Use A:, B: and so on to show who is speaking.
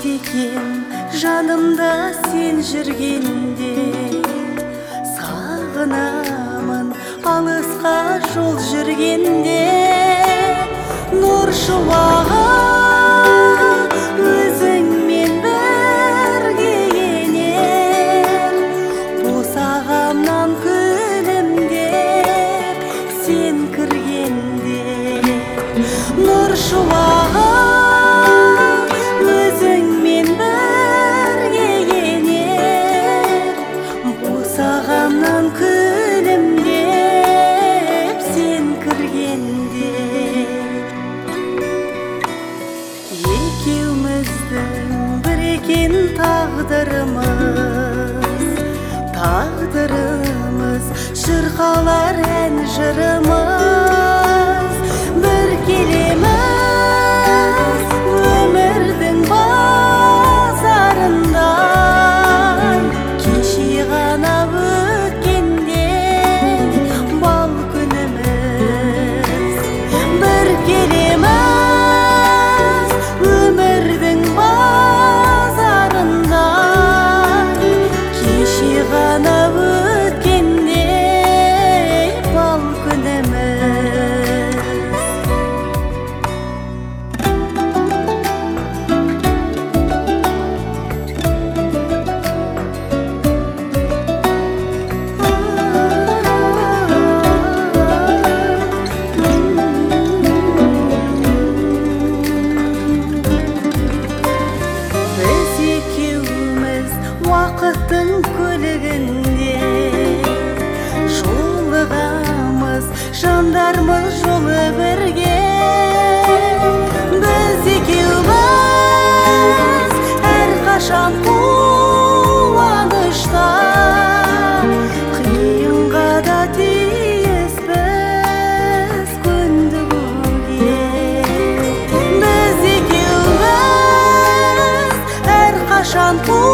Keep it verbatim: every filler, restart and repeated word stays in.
A: екен жанымда сен жүргенде, сағынамын алысқа жол жүргенде. Нұр шуағы өзіңмен бірге енер, босағамнан күлімдеп сен кіргенде. Нұр шуағы өзіңмен бірге енер, босағамнан күлімдеп сен кіргенде. Екеуміздің бір екен тағдырымыз, тағдырымыз шырқалар ән жырымыз. Бір келеміз өмірдің базарында, кеше ғана өткенде бал күніміз. Бір келеміз өмірдің базарында, кеше ғана өткенде бал күніміз. Уақыттың көлігінде жолығамыз, жандармыз жолы бірге. Біз екеуміз әрқашан қуанышта, қиынға да тиіспіз көндігуге. Біз екеуміз әрқашан